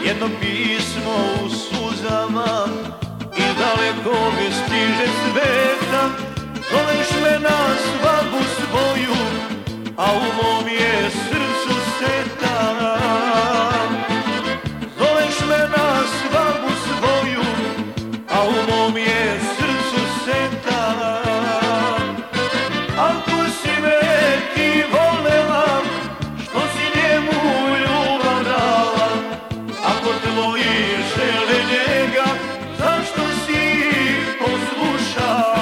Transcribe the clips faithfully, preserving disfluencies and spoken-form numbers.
jedno pismo u suzama i daleko mi stiže sveta. Zoveš me na svadbu svoju, a u mom je srcu seta. Zoveš me na svadbu svoju, a u mom je srcu seta. Ako si me ti volela, što si njemu ljubav dala? Ako tvoji žele njega, zašto si poslušala?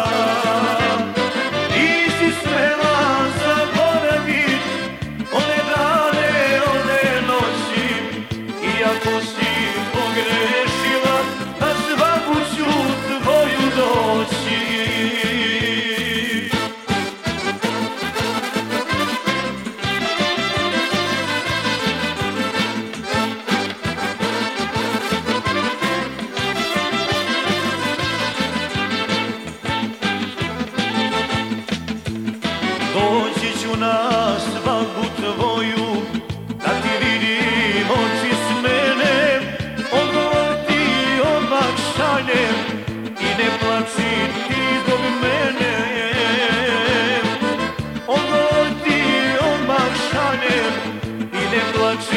Nisi smela zaboravit one dane, one noći. Iako si pogrešila, na svadbu ću tvoju doći. Doći ću na svadbu tvoju, da ti vidim oči s mene. Odgovor ti odmah šaljem i ne plači ti zbog mene. Odgovor ti odmah šaljem i ne plači